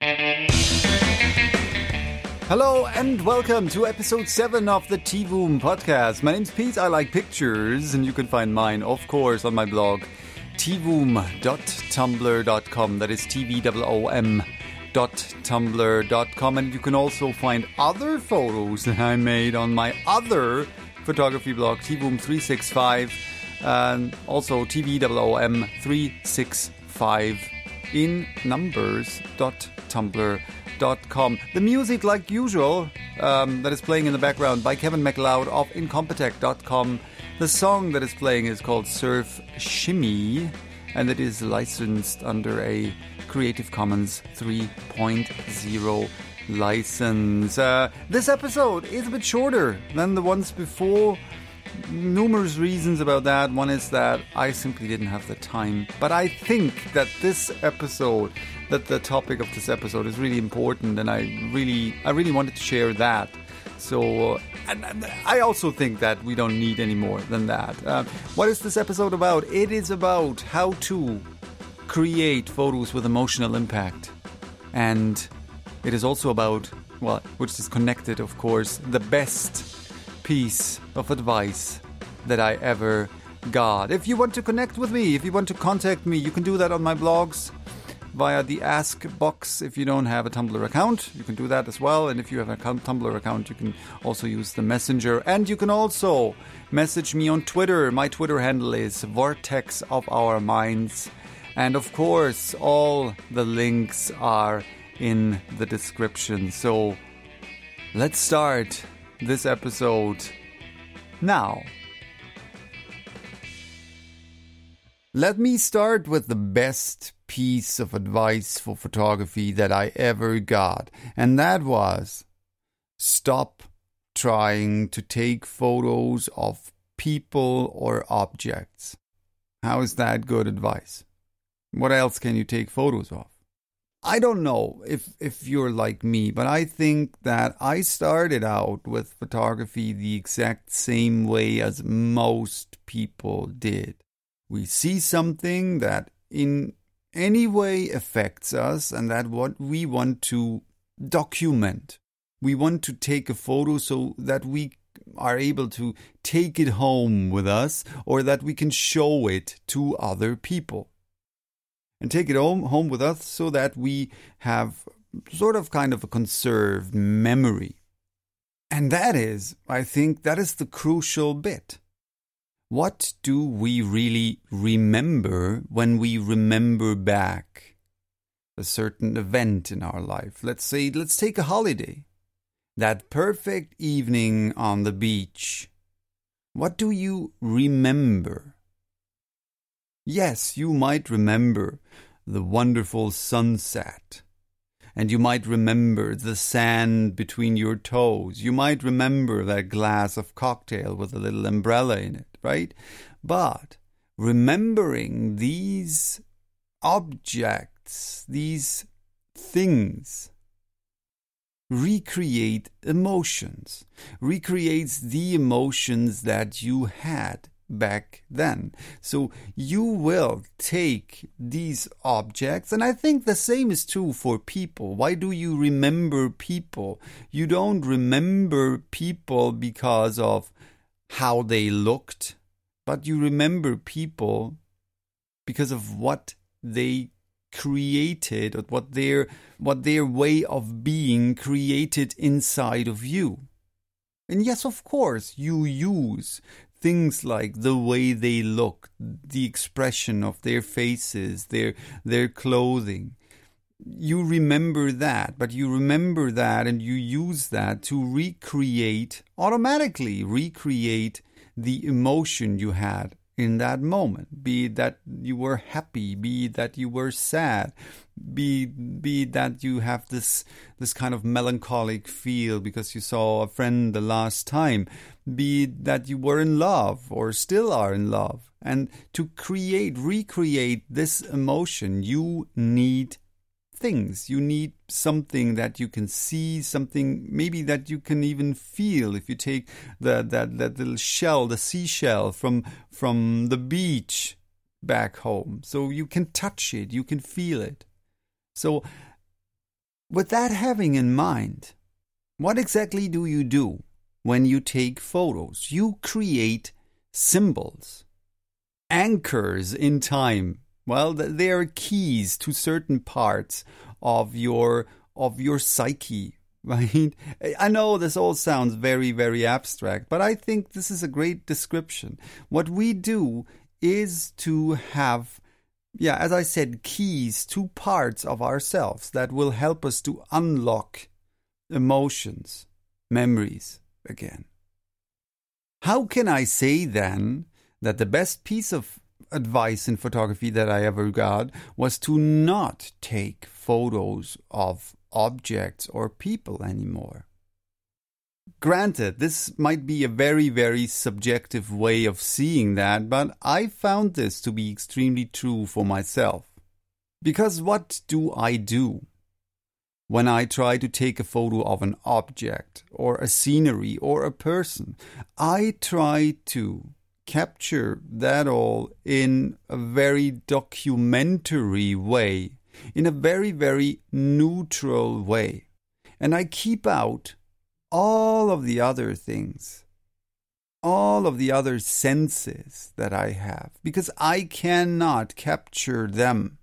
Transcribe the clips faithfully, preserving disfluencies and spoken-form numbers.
Hello and welcome to episode seven of the T-Voom podcast. My name's Pete, I like pictures, and you can find mine, of course, on my blog, t voom dot tumblr dot com. That is T V O O M dot tumblr dot com. And you can also find other photos that I made on my other photography blog, T Voom three sixty-five, and also T V O O M three sixty-five in numbers dot tumblr dot com. The music, like usual, um, that is playing in the background by Kevin MacLeod of incompetech dot com. The song that is playing is called Surf Shimmy, and it is licensed under a Creative Commons three point oh license. Uh, this episode is a bit shorter than the ones before. Numerous reasons about that. One is that I simply didn't have the time. But I think that this episode, that the topic of this episode is really important, and I really, I really wanted to share that. So, and, and I also think that we don't need any more than that. Uh, what is this episode about? It is about how to create photos with emotional impact. And it is also about, well, which is connected, of course, the best piece of advice that I ever got. If you want to connect with me, if you want to contact me, you can do that on my blogs via the Ask box. If you don't have a Tumblr account, you can do that as well. And if you have a Tumblr account, you can also use the Messenger. And you can also message me on Twitter. My Twitter handle is Vortex of Our Minds. And of course, all the links are in the description. So let's start this episode now. Let me start with the best piece of advice for photography that I ever got, and that was stop trying to take photos of people or objects. How is that good advice? What else can you take photos of? I don't know if, if you're like me, but I think that I started out with photography the exact same way as most people did. We see something that in any way affects us and that what we want to document. We want to take a photo so that we are able to take it home with us, or that we can show it to other people. And take it home, home with us so that we have sort of kind of a conserved memory. And that is, I think, that is the crucial bit. What do we really remember when we remember back a certain event in our life? Let's say, let's take a holiday. That perfect evening on the beach. What do you remember? Yes, you might remember the wonderful sunset. And you might remember the sand between your toes. You might remember that glass of cocktail with a little umbrella in it, right? But remembering these objects, these things, recreate emotions, recreates the emotions that you had back then. So you will take these objects, and I think the same is true for people. Why do you remember people? You don't remember people because of how they looked, but you remember people because of what they created, or what their what their way of being created inside of you. And yes, of course, you use things like the way they look, the expression of their faces, their their clothing. You remember that, but you remember that and you use that to recreate, automatically recreate the emotion you had in that moment. Be it that you were happy, be it that you were sad, be, be it that you have this, this kind of melancholic feel because you saw a friend the last time, be it that you were in love or still are in love. And to create, recreate this emotion, you need things. You need something that you can see, something maybe that you can even feel. If you take the, that, that little shell, the seashell from, from the beach back home. So you can touch it, you can feel it. So with that having in mind, what exactly do you do when you take photos? You create symbols, anchors in time. Well, they are keys to certain parts of your of your psyche, right? I know this all sounds very, very abstract, but I think this is a great description. What we do is to have, yeah, as I said, keys to parts of ourselves that will help us to unlock emotions, memories again. How can I say then that the best piece of advice in photography that I ever got was to not take photos of objects or people anymore? Granted, this might be a very, very subjective way of seeing that, but I found this to be extremely true for myself. Because what do I do when I try to take a photo of an object or a scenery or a person? I try to capture that all in a very documentary way, in a very, very neutral way. And I keep out all of the other things, all of the other senses that I have, because I cannot capture them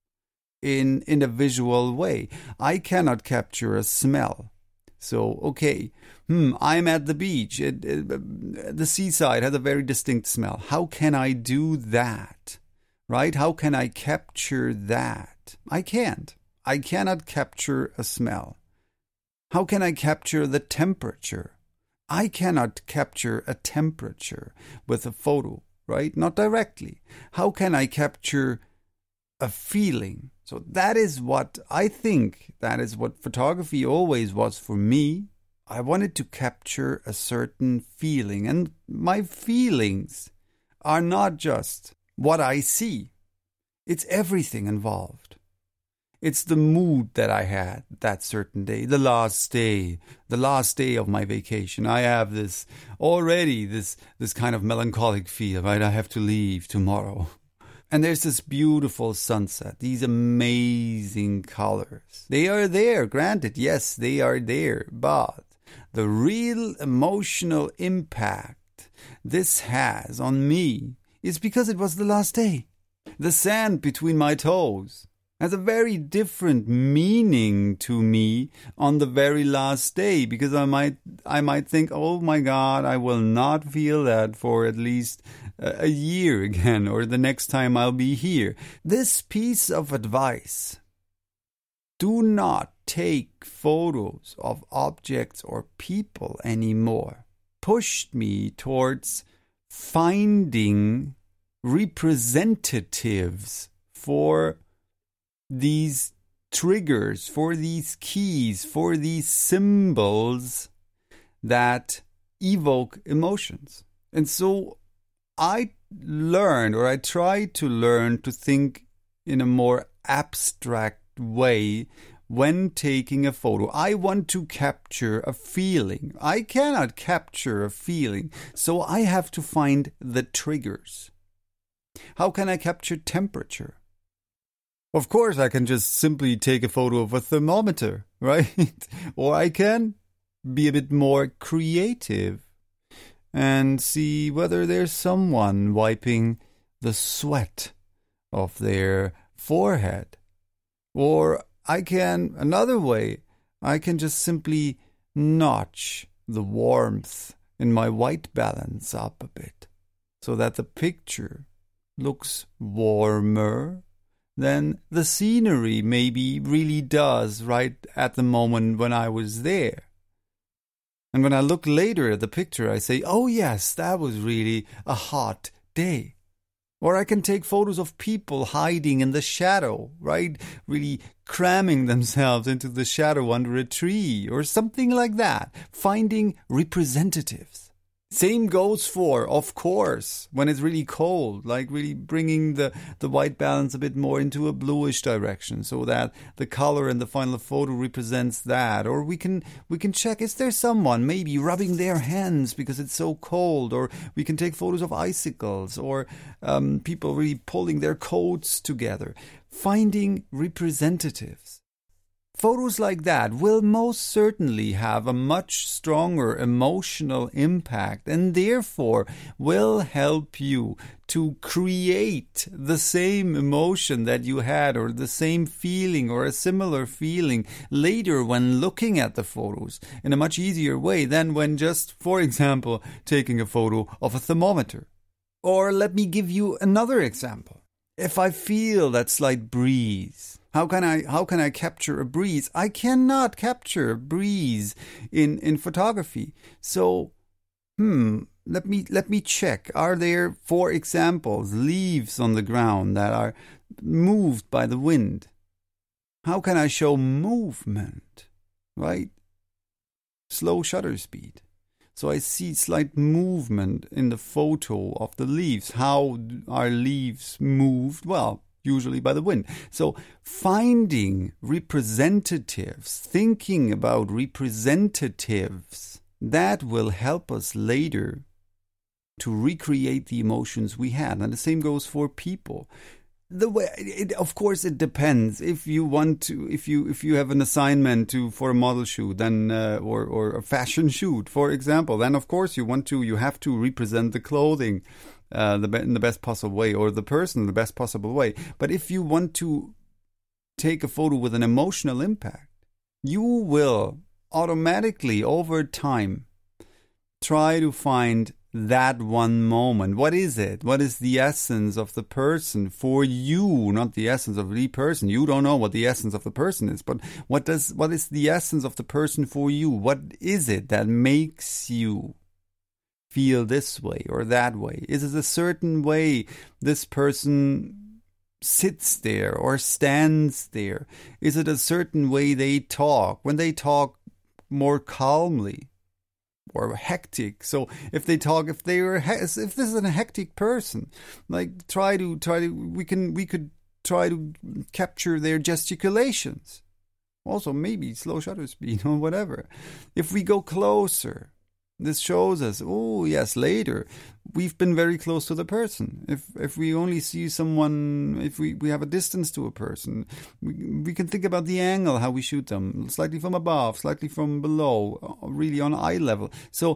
in, in a visual way. I cannot capture a smell. So, okay, hmm, I'm at the beach. It, it, the seaside has a very distinct smell. How can I do that? Right? How can I capture that? I can't. I cannot capture a smell. How can I capture the temperature? I cannot capture a temperature with a photo, right? Not directly. How can I capture a feeling? So that is what I think, that is what photography always was for me. I wanted to capture a certain feeling, and my feelings are not just what I see. It's everything involved. It's the mood that I had that certain day, the last day, the last day of my vacation. I have this already, this, this kind of melancholic feel, right? I have to leave tomorrow. And there's this beautiful sunset, these amazing colors. They are there, granted, yes, they are there. But the real emotional impact this has on me is because it was the last day. The sand between my toes has a very different meaning to me on the very last day, because I might I might think, oh my God, I will not feel that for at least a year again, or the next time I'll be here. This piece of advice, do not take photos of objects or people anymore, pushed me towards finding representatives for these triggers, for these keys, for these symbols that evoke emotions. And so I learned, or I tried to learn, to think in a more abstract way when taking a photo. I want to capture a feeling. I cannot capture a feeling, so I have to find the triggers. How can I capture temperature? Of course, I can just simply take a photo of a thermometer, right? Or I can be a bit more creative and see whether there's someone wiping the sweat off their forehead. Or I can, another way, I can just simply notch the warmth in my white balance up a bit so that the picture looks warmer than the scenery maybe really does right at the moment when I was there. And when I look later at the picture, I say, oh yes, that was really a hot day. Or I can take photos of people hiding in the shadow, right? Really cramming themselves into the shadow under a tree or something like that. Finding representatives. Same goes for, of course, when it's really cold, like really bringing the, the white balance a bit more into a bluish direction so that the color in the final photo represents that. Or we can we can check, is there someone maybe rubbing their hands because it's so cold? Or we can take photos of icicles or um, people really pulling their coats together. Finding representatives. photos like that will most certainly have a much stronger emotional impact and therefore will help you to create the same emotion that you had or the same feeling or a similar feeling later when looking at the photos in a much easier way than when just, for example, taking a photo of a thermometer. Or let me give you another example. If I feel that slight breeze, how can I how can I capture a breeze? I cannot capture a breeze in, in photography. So, hmm, let me let me check. Are there, for examples, leaves on the ground that are moved by the wind? How can I show movement? Right? Slow shutter speed. So I see slight movement in the photo of the leaves. How are leaves moved? Well, usually by the wind. So finding representatives, thinking about representatives, that will help us later to recreate the emotions we had. And the same goes for people. The way, it, of course, it depends. If you want to, if you if you have an assignment to for a model shoot, then uh, or or a fashion shoot, for example, then of course you want to, you have to represent the clothing, uh, the in the best possible way, or the person in the best possible way. But if you want to take a photo with an emotional impact, you will automatically over time try to find that one moment. What is it? What is the essence of the person for you? Not the essence of the person. You don't know what the essence of the person is, but what does what is the essence of the person for you? What is it that makes you feel this way or that way? Is it a certain way this person sits there or stands there? Is it a certain way they talk? When they talk more calmly or hectic. So if they talk, if they were, if this is a hectic person, like try to try to, we can we could try to capture their gesticulations. Also, maybe slow shutter speed or whatever. If we go closer, this shows us, oh yes, later we've been very close to the person. If if we only see someone, if we, we have a distance to a person, we, we can think about the angle, how we shoot them, slightly from above, slightly from below, really on eye level. So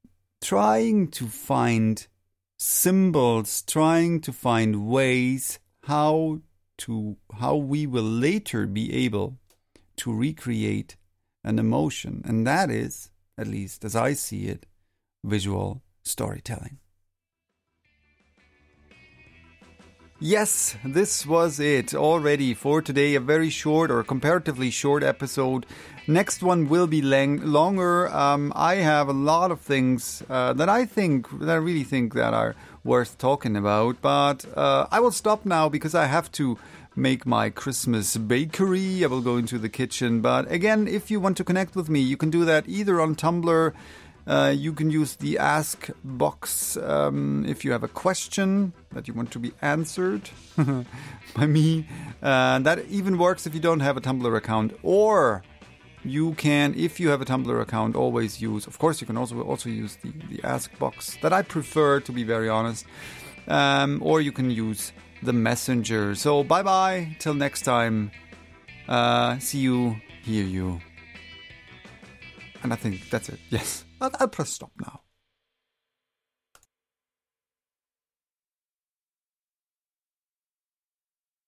trying to find symbols, trying to find ways how to how we will later be able to recreate an emotion, and that is, at least as I see it, visual storytelling. Yes, this was it already for today. A very short or comparatively short episode. Next one will be lang- longer. Um, I have a lot of things uh, that I think, that I really think that are worth talking about. But uh, I will stop now because I have to make my Christmas bakery. I will go into the kitchen. But again, if you want to connect with me, you can do that either on Tumblr. Uh, you can use the Ask box um, if you have a question that you want to be answered by me. Uh, that even works if you don't have a Tumblr account. Or you can, if you have a Tumblr account, always use, of course, you can also also use the, the Ask box that I prefer, to be very honest. Um, or you can use the Messenger. So bye-bye. Till next time. Uh, see you, hear you. And I think that's it. Yes. I'll, I'll press stop now.